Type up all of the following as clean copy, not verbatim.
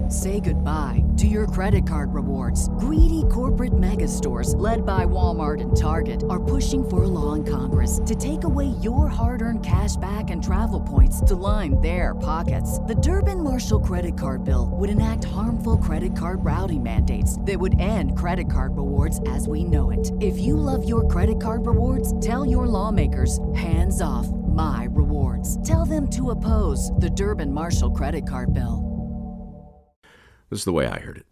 Say goodbye to your credit card rewards. Greedy corporate mega stores, led by Walmart and Target, are pushing for a law in Congress to take away your hard-earned cash back and travel points to line their pockets. The Durbin-Marshall credit card bill would enact harmful credit card routing mandates that would end credit card rewards as we know it. If you love your credit card rewards, tell your lawmakers, hands off my rewards. Tell them to oppose the Durbin-Marshall credit card bill. This is the way I heard it.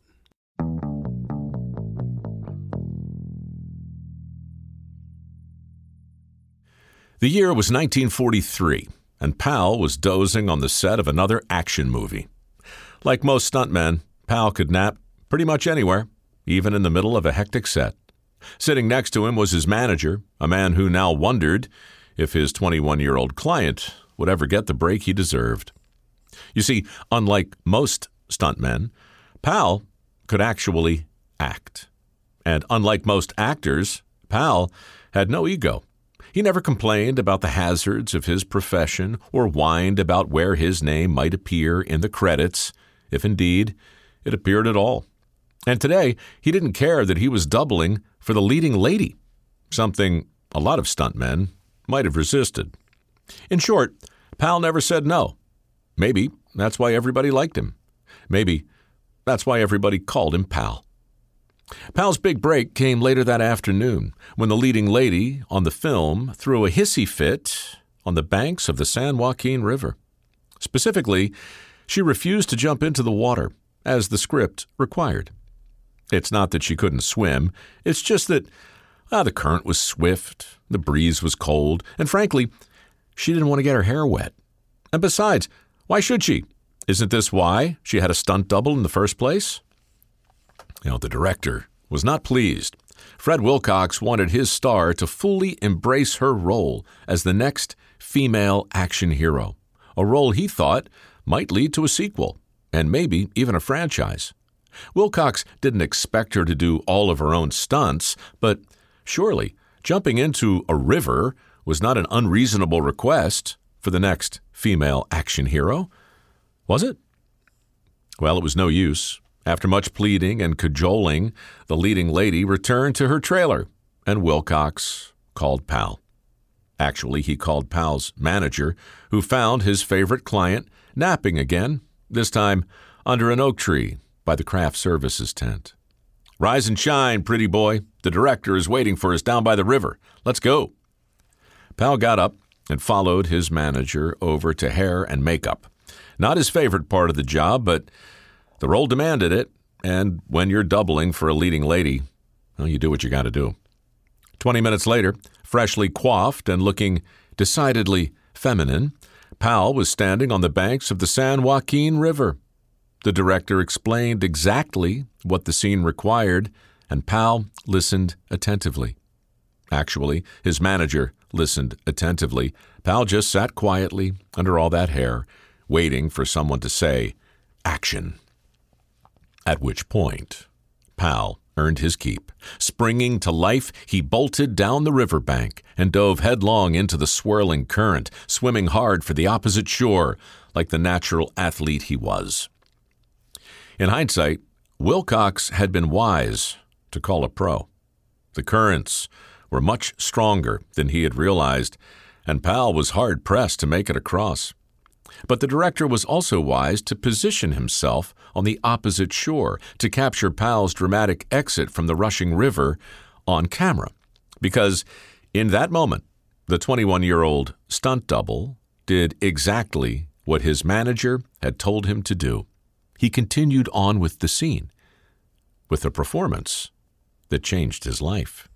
The year was 1943, and Powell was dozing on the set of another action movie. Like most stuntmen, Powell could nap pretty much anywhere, even in the middle of a hectic set. Sitting next to him was his manager, a man who now wondered if his 21-year-old client would ever get the break he deserved. You see, unlike most stuntmen, Powell could actually act. And unlike most actors, Powell had no ego. He never complained about the hazards of his profession or whined about where his name might appear in the credits, if indeed it appeared at all. And today, he didn't care that he was doubling for the leading lady, something a lot of stuntmen might have resisted. In short, Powell never said no. Maybe that's why everybody liked him. Maybe that's why everybody called him Pal. Pal's big break came later that afternoon when the leading lady on the film threw a hissy fit on the banks of the San Joaquin River. Specifically, she refused to jump into the water, as the script required. It's not that she couldn't swim, it's just that the current was swift, the breeze was cold, and frankly, she didn't want to get her hair wet. And besides, why should she? Isn't this why she had a stunt double in the first place? The director was not pleased. Fred Wilcox wanted his star to fully embrace her role as the next female action hero, a role he thought might lead to a sequel, and maybe even a franchise. Wilcox didn't expect her to do all of her own stunts, but surely jumping into a river was not an unreasonable request for the next female action hero. Was it? Well, it was no use. After much pleading and cajoling, the leading lady returned to her trailer, and Wilcox called Pal. Actually, he called Pal's manager, who found his favorite client napping again, this time under an oak tree by the craft services tent. "Rise and shine, pretty boy. The director is waiting for us down by the river. Let's go." Pal got up and followed his manager over to hair and makeup. Not his favorite part of the job, but the role demanded it, and when you're doubling for a leading lady, you do what you got to do. 20 minutes later, freshly coiffed and looking decidedly feminine, Pal was standing on the banks of the San Joaquin River. The director explained exactly what the scene required, and Pal listened attentively. Actually, his manager listened attentively. Pal just sat quietly under all that hair, waiting for someone to say, "Action." At which point, Pal earned his keep. Springing to life, he bolted down the riverbank and dove headlong into the swirling current, swimming hard for the opposite shore, like the natural athlete he was. In hindsight, Wilcox had been wise to call a pro. The currents were much stronger than he had realized, and Pal was hard-pressed to make it across. But the director was also wise to position himself on the opposite shore to capture Pal's dramatic exit from the rushing river on camera. Because in that moment, the 21-year-old stunt double did exactly what his manager had told him to do. He continued on with the scene, with a performance that changed his life.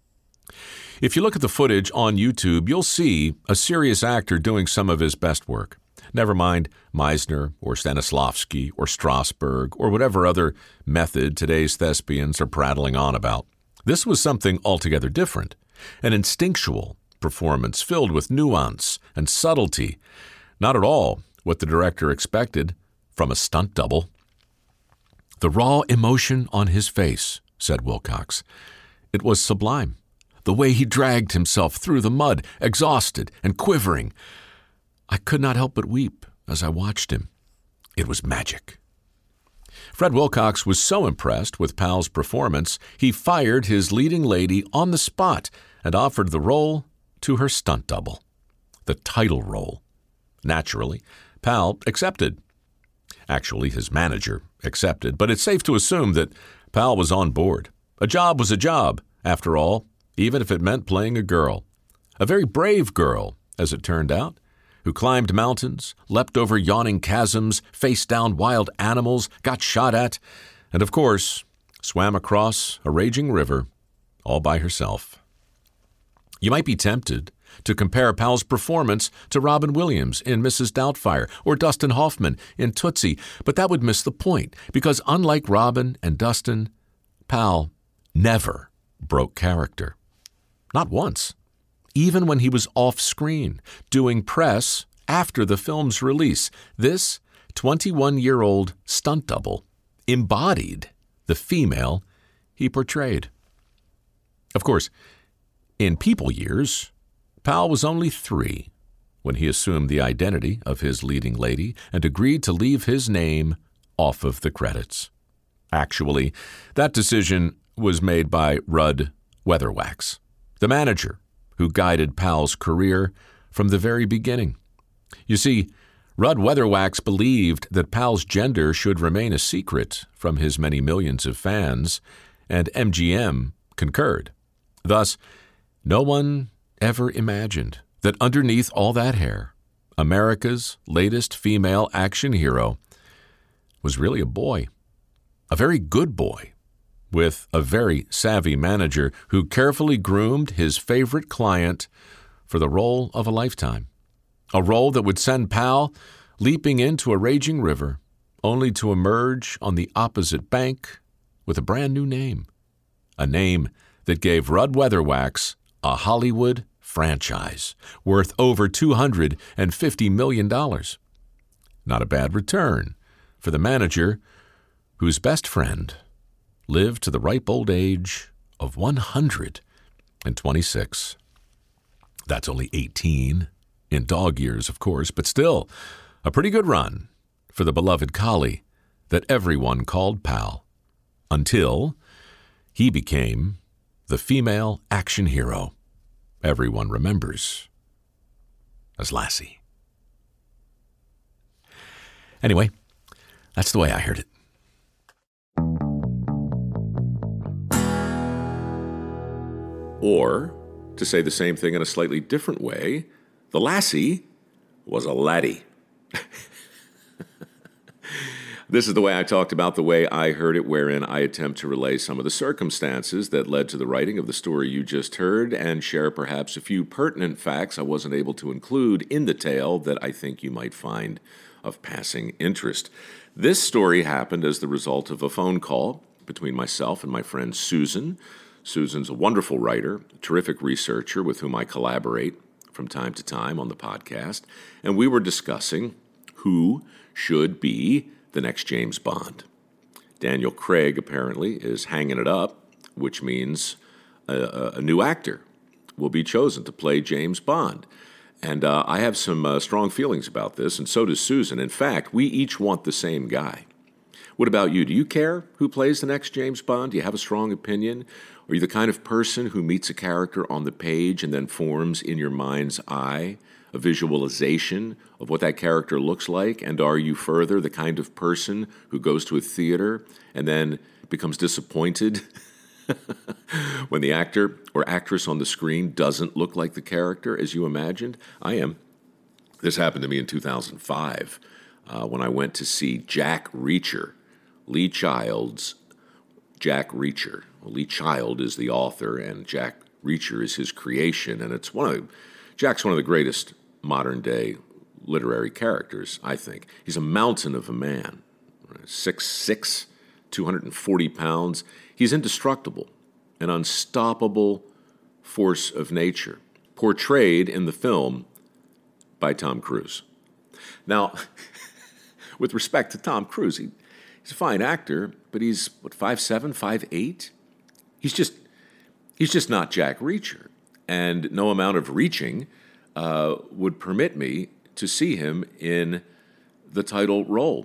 If you look at the footage on YouTube, you'll see a serious actor doing some of his best work. Never mind Meisner or Stanislavski or Strasberg or whatever other method today's thespians are prattling on about. This was something altogether different, an instinctual performance filled with nuance and subtlety, not at all what the director expected from a stunt double. "The raw emotion on his face," said Wilcox. "It was sublime. The way he dragged himself through the mud, exhausted and quivering. I could not help but weep as I watched him. It was magic." Fred Wilcox was so impressed with Pal's performance, he fired his leading lady on the spot and offered the role to her stunt double, the title role. Naturally, Pal accepted. Actually, his manager accepted, but it's safe to assume that Pal was on board. A job was a job, after all, even if it meant playing a girl. A very brave girl, as it turned out, who climbed mountains, leapt over yawning chasms, faced down wild animals, got shot at, and of course, swam across a raging river all by herself. You might be tempted to compare Pal's performance to Robin Williams in Mrs. Doubtfire or Dustin Hoffman in Tootsie, but that would miss the point, because unlike Robin and Dustin, Pal never broke character. Not once. Even when he was off-screen, doing press after the film's release, this 21-year-old stunt double embodied the female he portrayed. Of course, in people years, Pal was only 3 when he assumed the identity of his leading lady and agreed to leave his name off of the credits. Actually, that decision was made by Rudd Weatherwax, the manager who guided Pal's career from the very beginning. You see, Rudd Weatherwax believed that Pal's gender should remain a secret from his many millions of fans, and MGM concurred. Thus, no one ever imagined that underneath all that hair, America's latest female action hero was really a boy, a very good boy, with a very savvy manager who carefully groomed his favorite client for the role of a lifetime, a role that would send Pal leaping into a raging river, only to emerge on the opposite bank with a brand new name, a name that gave Rudd Weatherwax a Hollywood franchise worth over $250 million. Not a bad return for the manager whose best friend lived to the ripe old age of 126. That's only 18 in dog years, of course, but still a pretty good run for the beloved collie that everyone called Pal, until he became the female action hero everyone remembers as Lassie. Anyway, that's the way I heard it. Or, to say the same thing in a slightly different way, the Lassie was a laddie. This is the way I talked about the way I heard it, wherein I attempt to relay some of the circumstances that led to the writing of the story you just heard and share perhaps a few pertinent facts I wasn't able to include in the tale that I think you might find of passing interest. This story happened as the result of a phone call between myself and my friend Susan. Susan's a wonderful writer, a terrific researcher with whom I collaborate from time to time on the podcast, and we were discussing who should be the next James Bond. Daniel Craig apparently is hanging it up, which means a new actor will be chosen to play James Bond. And I have some strong feelings about this, and so does Susan. In fact, we each want the same guy. What about you? Do you care who plays the next James Bond? Do you have a strong opinion? Are you the kind of person who meets a character on the page and then forms in your mind's eye a visualization of what that character looks like? And are you further the kind of person who goes to a theater and then becomes disappointed when the actor or actress on the screen doesn't look like the character as you imagined? I am. This happened to me in 2005 when I went to see Jack Reacher, Lee Child's Jack Reacher. Well, Lee Child is the author, and Jack Reacher is his creation, and Jack's one of the greatest modern-day literary characters, I think. He's a mountain of a man, 6'6", 240 pounds. He's indestructible, an unstoppable force of nature, portrayed in the film by Tom Cruise. Now, with respect to Tom Cruise, he's a fine actor, but he's, 5'7", 5'8"? He's just not Jack Reacher. And no amount of reaching would permit me to see him in the title role.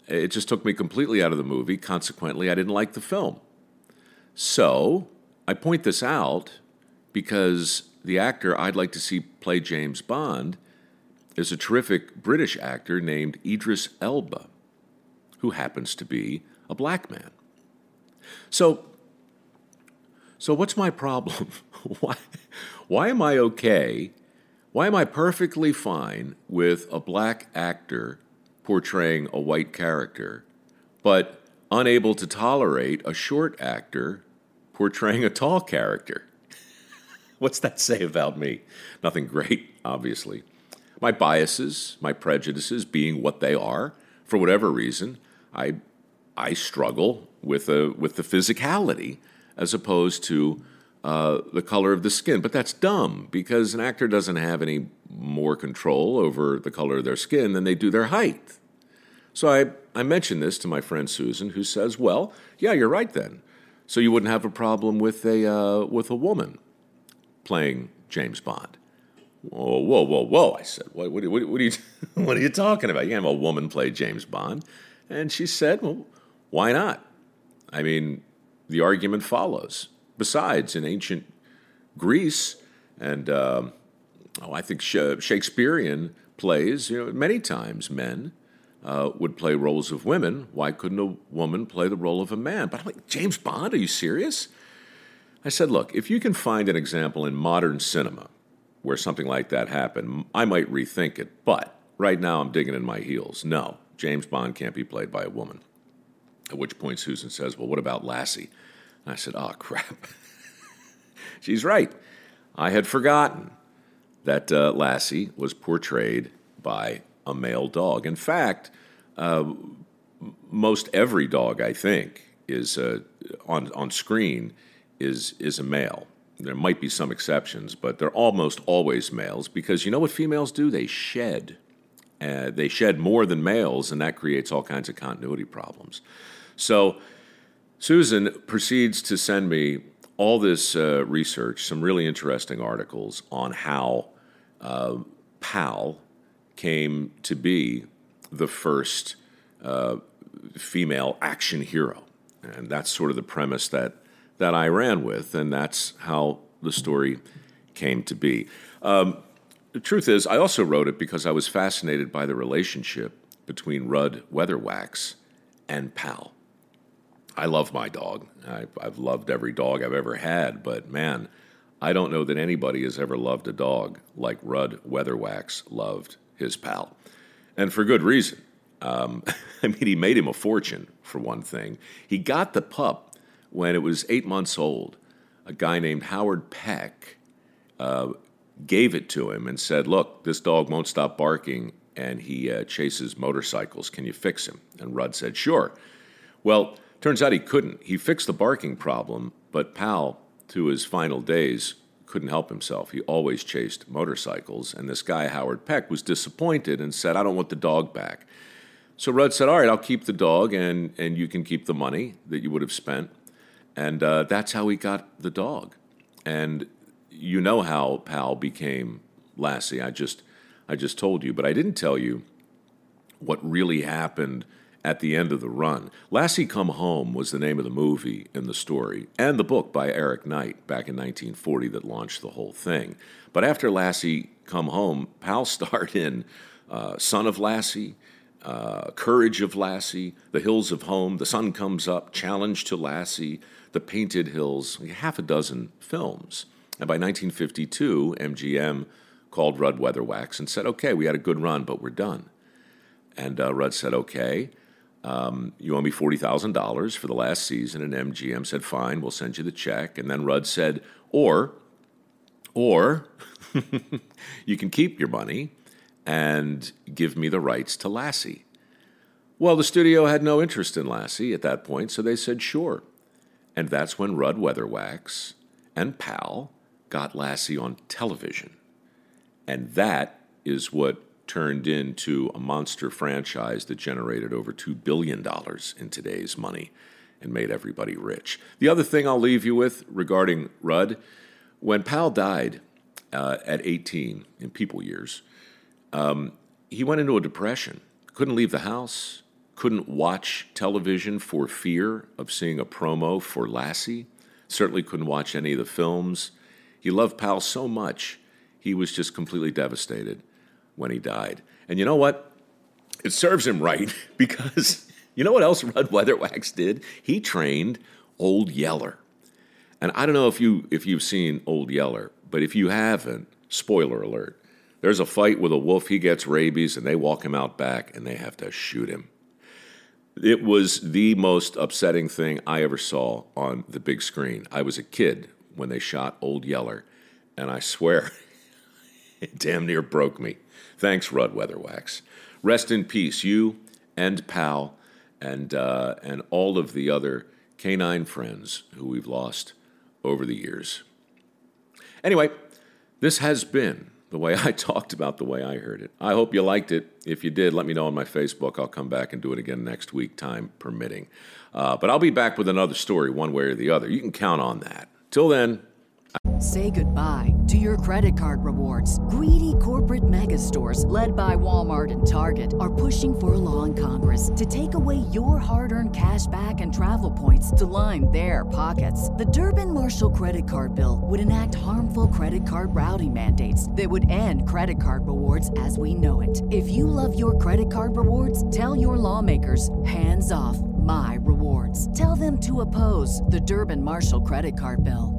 It just took me completely out of the movie. Consequently, I didn't like the film. So I point this out because the actor I'd like to see play James Bond is a terrific British actor named Idris Elba, who happens to be a black man. So what's my problem? Why am I okay? Why am I perfectly fine with a black actor portraying a white character, but unable to tolerate a short actor portraying a tall character? What's that say about me? Nothing great, obviously. My biases, my prejudices being what they are, for whatever reason, I struggle with the physicality as opposed to the color of the skin. But that's dumb, because an actor doesn't have any more control over the color of their skin than they do their height. So I mentioned this to my friend Susan, who says, well, yeah, you're right then. So you wouldn't have a problem with a woman playing James Bond. Whoa, I said. What are you talking about? You can't have a woman play James Bond. And she said, well, why not? I mean, the argument follows. Besides, in ancient Greece and I think Shakespearean plays, many times men would play roles of women. Why couldn't a woman play the role of a man? But I'm like, James Bond, are you serious? I said, look, if you can find an example in modern cinema where something like that happened, I might rethink it. But right now I'm digging in my heels. No, James Bond can't be played by a woman. At which point Susan says, well, what about Lassie? And I said, oh, crap. She's right. I had forgotten that Lassie was portrayed by a male dog. In fact, most every dog, I think, is on screen is a male. There might be some exceptions, but they're almost always males, because you know what females do? They shed. They shed more than males, and that creates all kinds of continuity problems. So Susan proceeds to send me all this research, some really interesting articles on how Pal came to be the first female action hero. And that's sort of the premise that I ran with, and that's how the story came to be. The truth is, I also wrote it because I was fascinated by the relationship between Rudd Weatherwax and Pal. I love my dog. I've loved every dog I've ever had, but man, I don't know that anybody has ever loved a dog like Rudd Weatherwax loved his Pal. And for good reason. I mean, he made him a fortune, for one thing. He got the pup when it was 8 months old. A guy named Howard Peck gave it to him and said, look, this dog won't stop barking, and he chases motorcycles. Can you fix him? And Rudd said, sure. Well, turns out he couldn't. He fixed the barking problem, but Pal, to his final days, couldn't help himself. He always chased motorcycles, and this guy, Howard Peck, was disappointed and said, I don't want the dog back. So Rudd said, all right, I'll keep the dog, and you can keep the money that you would have spent. And that's how he got the dog. And you know how Pal became Lassie. I just told you, but I didn't tell you what really happened at the end of the run. Lassie Come Home was the name of the movie in the story, and the book by Eric Knight back in 1940 that launched the whole thing. But after Lassie Come Home, Pal starred in Son of Lassie, Courage of Lassie, The Hills of Home, The Sun Comes Up, Challenge to Lassie, The Painted Hills, half a dozen films. And by 1952, MGM called Rudd Weatherwax and said, okay, we had a good run, but we're done. And Rudd said, okay, you owe me $40,000 for the last season. And MGM said, fine, we'll send you the check. And then Rudd said, or you can keep your money and give me the rights to Lassie. Well, the studio had no interest in Lassie at that point, so they said, sure. And that's when Rudd Weatherwax and Pal got Lassie on television. And that is what turned into a monster franchise that generated over $2 billion in today's money and made everybody rich. The other thing I'll leave you with regarding Rudd, when Pal died at 18 in people years, he went into a depression. Couldn't leave the house, couldn't watch television for fear of seeing a promo for Lassie. Certainly couldn't watch any of the films. He loved Pal so much, he was just completely devastated when he died. And you know what? It serves him right, because you know what else Rudd Weatherwax did? He trained Old Yeller. And I don't know if you've seen Old Yeller, but if you haven't, spoiler alert, there's a fight with a wolf, he gets rabies, and they walk him out back, and they have to shoot him. It was the most upsetting thing I ever saw on the big screen. I was a kid when they shot Old Yeller, and I swear, it damn near broke me. Thanks, Rudd Weatherwax. Rest in peace, you and Pal and all of the other canine friends who we've lost over the years. Anyway, this has been the way I talked about the way I heard it. I hope you liked it. If you did, let me know on my Facebook. I'll come back and do it again next week, time permitting. But I'll be back with another story one way or the other. You can count on that. Till then, Say goodbye to your credit card rewards. Greedy corporate mega stores, led by Walmart and Target, are pushing for a law in Congress to take away your hard-earned cash back and travel points to line their pockets. The Durbin-Marshall credit card bill would enact harmful credit card routing mandates that would end credit card rewards as we know it. If you love your credit card rewards, tell your lawmakers, hands off my rewards. Tell them to oppose the Durbin-Marshall credit card bill.